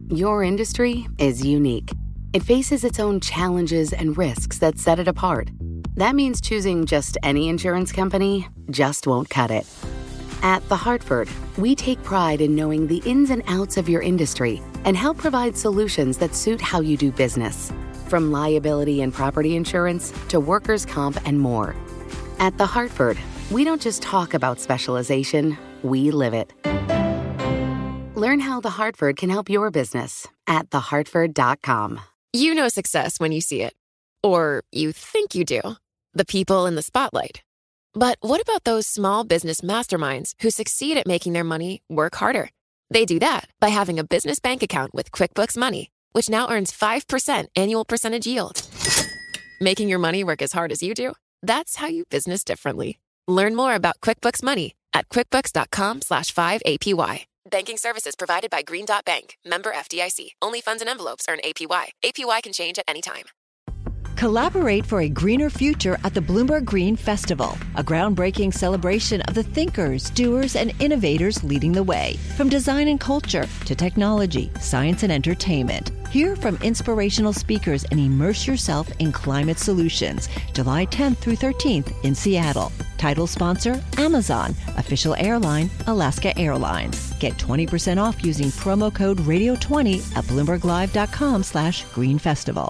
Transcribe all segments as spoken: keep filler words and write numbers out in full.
Your industry is unique. It faces its own challenges and risks that set it apart. That means choosing just any insurance company just won't cut it. At The Hartford, we take pride in knowing the ins and outs of your industry and help provide solutions that suit how you do business. From liability and property insurance to workers' comp and more. At The Hartford, we don't just talk about specialization, we live it. Learn how The Hartford can help your business at the hartford dot com. You know success when you see it. Or you think you do. The people in the spotlight. But what about those small business masterminds who succeed at making their money work harder? They do that by having a business bank account with QuickBooks Money, which now earns five percent annual percentage yield. Making your money work as hard as you do? That's how you business differently. Learn more about QuickBooks Money at quickbooks.com slash 5APY. Banking services provided by Green Dot Bank. Member F D I C. Only funds and envelopes earn A P Y. A P Y can change at any time. Collaborate for a greener future at the Bloomberg Green Festival, a groundbreaking celebration of the thinkers, doers, and innovators leading the way. From design and culture to technology, science, and entertainment. Hear from inspirational speakers and immerse yourself in climate solutions. July tenth through thirteenth in Seattle. Title sponsor, Amazon. Official airline, Alaska Airlines. Get twenty percent off using promo code radio twenty at bloomberglive.com slash green festival.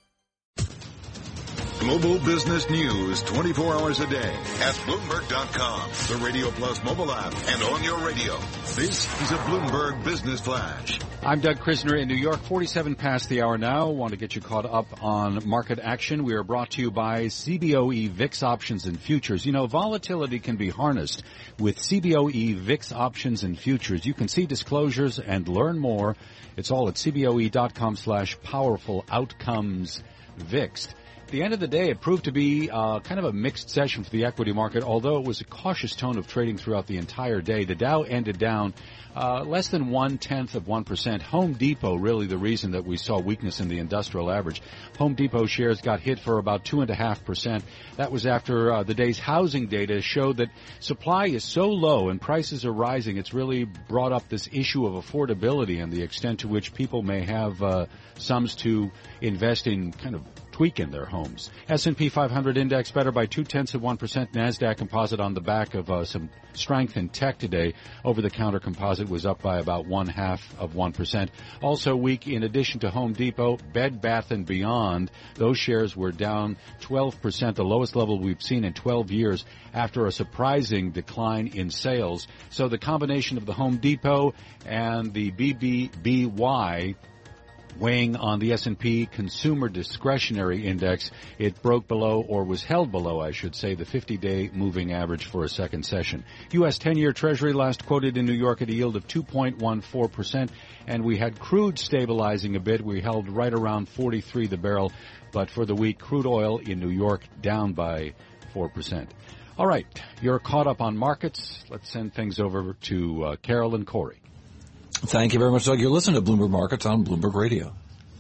Global business news twenty-four hours a day at Bloomberg dot com, the Radio Plus mobile app, and on your radio. This is a Bloomberg Business Flash. I'm Doug Krisner in New York, forty-seven past the hour now. Want to get you caught up on market action. We are brought to you by C B O E V I X Options and Futures. You know, volatility can be harnessed with C B O E V I X Options and Futures. You can see disclosures and learn more. It's all at cboe.com slash powerful outcomes V I X. At the end of the day, it proved to be uh, kind of a mixed session for the equity market, although it was a cautious tone of trading throughout the entire day. The Dow ended down uh, less than one-tenth of one percent. Home Depot, really the reason that we saw weakness in the industrial average. Home Depot shares got hit for about two point five percent. That was after uh, the day's housing data showed that supply is so low and prices are rising. It's really brought up this issue of affordability and the extent to which people may have uh, sums to invest in kind of tweak in their homes. S and P five hundred index better by two-tenths of one percent. NASDAQ composite on the back of uh, some strength in tech today. Over-the-counter composite was up by about one-half of one percent. Also weak, in addition to Home Depot, Bed Bath and Beyond. Those shares were down twelve percent, the lowest level we've seen in twelve years after a surprising decline in sales. So the combination of the Home Depot and the B B B Y weighing on the S and P Consumer Discretionary Index, it broke below, or was held below, I should say, the fifty-day moving average for a second session. U S ten-year Treasury last quoted in New York at a yield of two point one four percent, and we had crude stabilizing a bit. We held right around forty-three the barrel, but for the week, crude oil in New York down by four percent. All right, you're caught up on markets. Let's send things over to uh, Carol and Corey. Thank you very much, Doug. You're listening to Bloomberg Markets on Bloomberg Radio.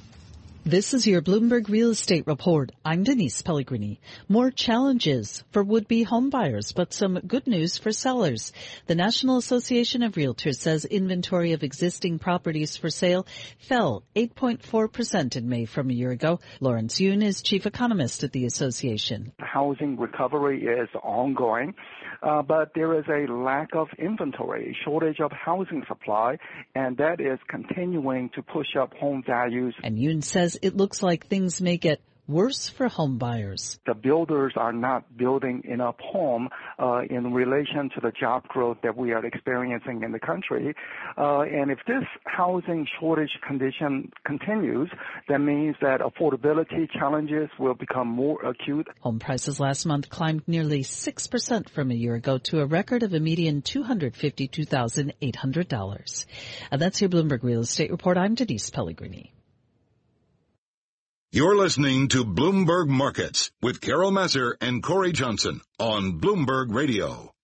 This is your Bloomberg Real Estate Report. I'm Denise Pellegrini. More challenges for would-be homebuyers, but some good news for sellers. The National Association of Realtors says inventory of existing properties for sale fell eight point four percent in May from a year ago. Lawrence Yoon is chief economist at the association. Housing recovery is ongoing. Uh, but there is a lack of inventory, shortage of housing supply, and that is continuing to push up home values. And Yoon says it looks like things may get worse for home buyers. The builders are not building enough home uh, in relation to the job growth that we are experiencing in the country. Uh, and if this housing shortage condition continues, that means that affordability challenges will become more acute. Home prices last month climbed nearly six percent from a year ago to a record of a median two hundred fifty-two thousand eight hundred dollars. And that's your Bloomberg Real Estate Report. I'm Denise Pellegrini. You're listening to Bloomberg Markets with Carol Masser and Corey Johnson on Bloomberg Radio.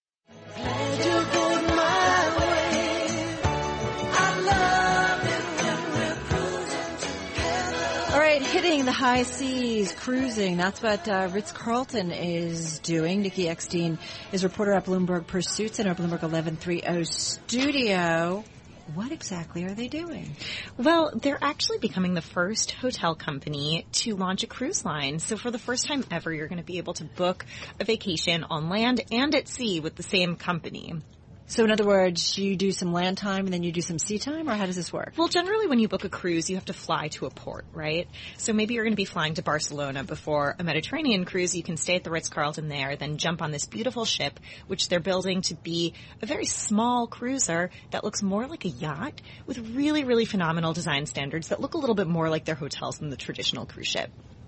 All right, hitting the high seas, cruising. That's what uh, Ritz-Carlton is doing. Nikki Eckstein is reporter at Bloomberg Pursuits in our Bloomberg eleven thirty studio. What exactly are they doing? Well, they're actually becoming the first hotel company to launch a cruise line. So for the first time ever, you're going to be able to book a vacation on land and at sea with the same company. So in other words, you do some land time and then you do some sea time, or how does this work? Well, generally when you book a cruise, you have to fly to a port, right? So maybe you're going to be flying to Barcelona before a Mediterranean cruise. You can stay at the Ritz-Carlton there, then jump on this beautiful ship, which they're building to be a very small cruiser that looks more like a yacht with really, really phenomenal design standards that look a little bit more like their hotels than the traditional cruise ship.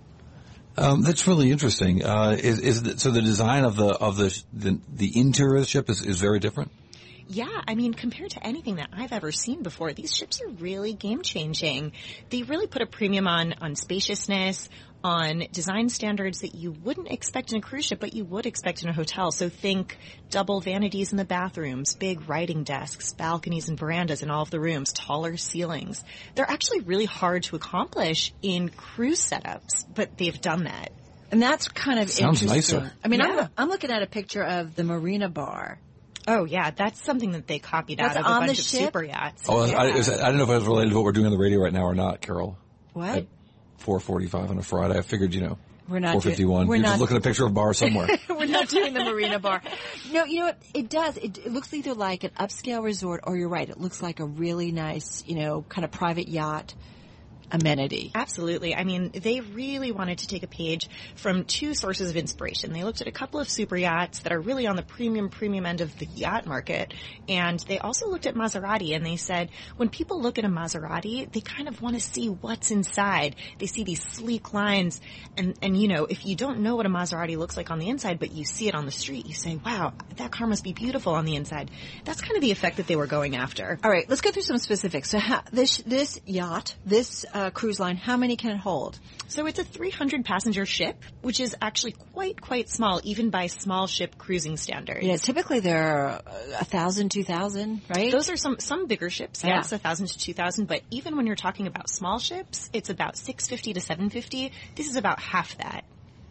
Um, that's really interesting. Uh, is, is the, so the design of the of the the, the interior of the ship is, is very different? Yeah, I mean, compared to anything that I've ever seen before, these ships are really game-changing. They really put a premium on, on spaciousness, on design standards that you wouldn't expect in a cruise ship, but you would expect in a hotel. So think double vanities in the bathrooms, big writing desks, balconies and verandas in all of the rooms, taller ceilings. They're actually really hard to accomplish in cruise setups, but they've done that. And that's kind of Sounds interesting. nicer. I mean, Yeah. I'm, I'm looking at a picture of the Marina Bar. Oh, yeah, that's something that they copied That's out of a on bunch the of ship? super yachts. Oh, Yeah. I, is that, I don't know if it was related to what we're doing on the radio right now or not, Carol. What? At four forty-five on a Friday. I figured, you know, We're not four fifty-one. doing- we're You're not- just looking at a picture of a bar somewhere. We're not doing the Marina Bar. No, you know what? It does. It, it looks either like an upscale resort, or you're right, it looks like a really nice, you know, kind of private yacht amenity. Absolutely. I mean, they really wanted to take a page from two sources of inspiration. They looked at a couple of super yachts that are really on the premium, premium end of the yacht market. And they also looked at Maserati, and they said, when people look at a Maserati, they kind of want to see what's inside. They see these sleek lines. And, and, you know, if you don't know what a Maserati looks like on the inside, but you see it on the street, you say, wow, that car must be beautiful on the inside. That's kind of the effect that they were going after. All right, let's go through some specifics. So how, this this yacht, this uh, cruise line, how many can it hold? So it's a three hundred passenger ship, which is actually quite, quite small, even by small ship cruising standards. Yeah, typically they're a thousand, two thousand, right? Those are some, some bigger ships, Yeah. yes, a thousand to two thousand, but even when you're talking about small ships, it's about six fifty to seven fifty. This is about half that.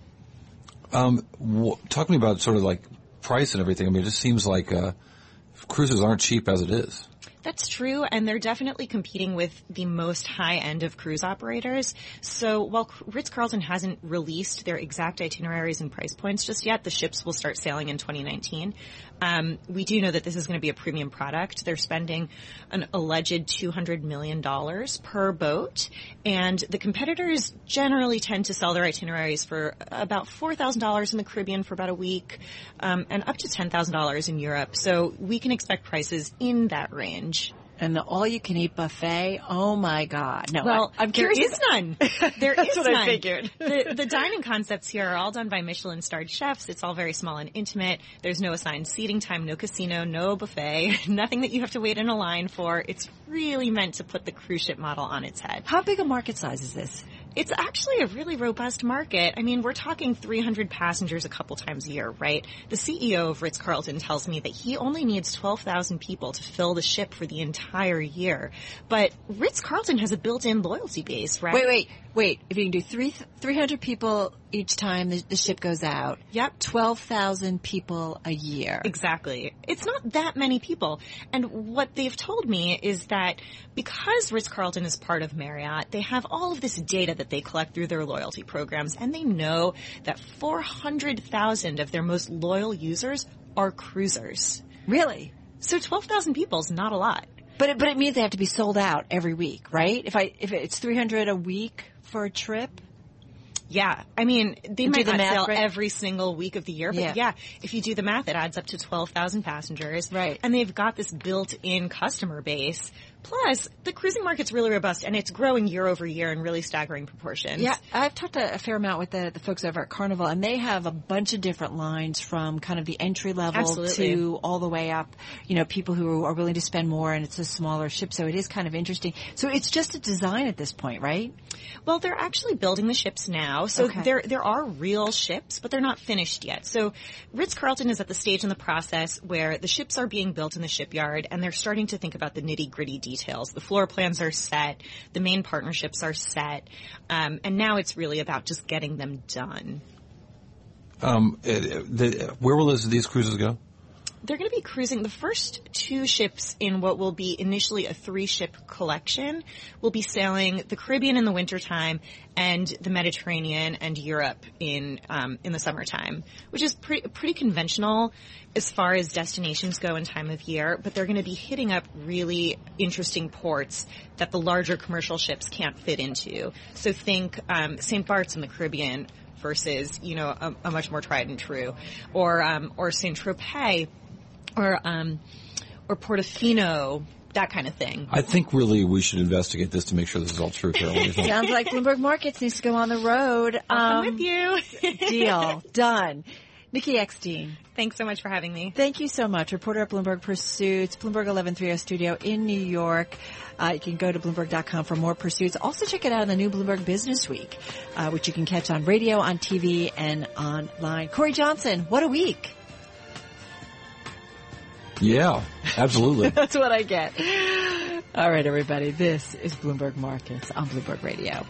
Um, w- talk to me about sort of like price and everything. I mean, it just seems like uh, cruises aren't cheap as it is. That's true, and they're definitely competing with the most high-end of cruise operators. So while Ritz-Carlton hasn't released their exact itineraries and price points just yet, the ships will start sailing in twenty nineteen. Um, we do know that this is going to be a premium product. They're spending an alleged two hundred million dollars per boat, and the competitors generally tend to sell their itineraries for about four thousand dollars in the Caribbean for about a week, um, and up to ten thousand dollars in Europe. So we can expect prices in that range. And the all-you-can-eat buffet, oh my God. No, Well, I, I'm there curious. is none. There That's is what I none. figured. the, the dining concepts here are all done by Michelin-starred chefs. It's all very small and intimate. There's no assigned seating time, no casino, no buffet, nothing that you have to wait in a line for. It's really meant to put the cruise ship model on its head. How big a market size is this? It's actually a really robust market. I mean, we're talking three hundred passengers a couple times a year, right? The C E O of Ritz-Carlton tells me that he only needs twelve thousand people to fill the ship for the entire year. But Ritz-Carlton has a built-in loyalty base, right? Wait, wait, wait. If you can do three, three hundred people each time the, the ship goes out. Yep. twelve thousand people a year. Exactly. It's not that many people. And what they've told me is that because Ritz-Carlton is part of Marriott, they have all of this data that they collect through their loyalty programs, and they know that four hundred thousand of their most loyal users are cruisers. Really? So twelve thousand people is not a lot. But it, but it means they have to be sold out every week, right? If I if it's three hundred a week for a trip. Yeah, I mean, they Do might the not math, sell right? every single week of the year, but Yeah. yeah. if you do the math, it adds up to twelve thousand passengers. Right. And they've got this built-in customer base. Plus, the cruising market's really robust, and it's growing year over year in really staggering proportions. Yeah, I've talked a, a fair amount with the, the folks over at Carnival, and they have a bunch of different lines from kind of the entry level Absolutely. to all the way up, you know, people who are willing to spend more, and it's a smaller ship, so it is kind of interesting. So it's just a design at this point, right? Well, they're actually building the ships now. So Okay. there there are real ships, but they're not finished yet. So Ritz-Carlton is at the stage in the process where the ships are being built in the shipyard, and they're starting to think about the nitty-gritty details. The floor plans are set. The main partnerships are set. Um, and now it's really about just getting them done. Um, it, the, where will this, these cruises go? they're going to be cruising. The first two ships in what will be initially a three-ship collection will be sailing the Caribbean in the wintertime and the Mediterranean and Europe in um, in the summertime, which is pretty pretty conventional as far as destinations go in time of year. But they're going to be hitting up really interesting ports that the larger commercial ships can't fit into. So think um, Saint Bart's in the Caribbean versus, you know, a, a much more tried and true, or um, or Saint Tropez, or um, or Portofino, that kind of thing. I think really we should investigate this to make sure this is all true, Carol. What do you think? Sounds like Bloomberg Markets needs to go on the road. I'll Um, come with you. Deal. Done. Nikki Eckstein. Thanks so much for having me. Thank you so much. Reporter at Bloomberg Pursuits, Bloomberg eleven thirty studio in New York. Uh, you can go to Bloomberg dot com for more pursuits. Also check it out on the new Bloomberg Business Week, uh, which you can catch on radio, on T V, and online. Corey Johnson, what a week. Yeah, absolutely. That's what I get. All right, everybody. This is Bloomberg Markets on Bloomberg Radio.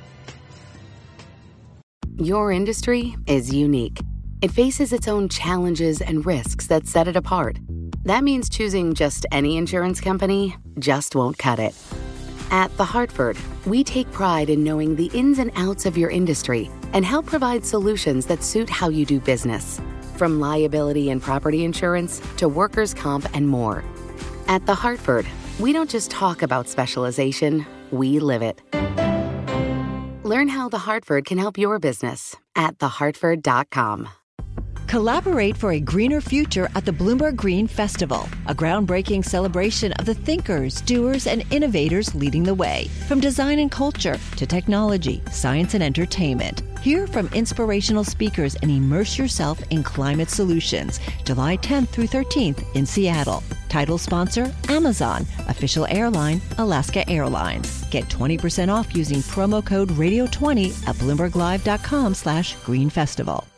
Your industry is unique. It faces its own challenges and risks that set it apart. That means choosing just any insurance company just won't cut it. At The Hartford, we take pride in knowing the ins and outs of your industry and help provide solutions that suit how you do business. From liability and property insurance to workers' comp and more. At The Hartford, we don't just talk about specialization, we live it. Learn how The Hartford can help your business at the hartford dot com. Collaborate for a greener future at the Bloomberg Green Festival, a groundbreaking celebration of the thinkers, doers, and innovators leading the way. From design and culture to technology, science, and entertainment. Hear from inspirational speakers and immerse yourself in climate solutions. July tenth through thirteenth in Seattle. Title sponsor, Amazon. Official airline, Alaska Airlines. Get twenty percent off using promo code radio twenty at bloomberg live dot com slash green festival.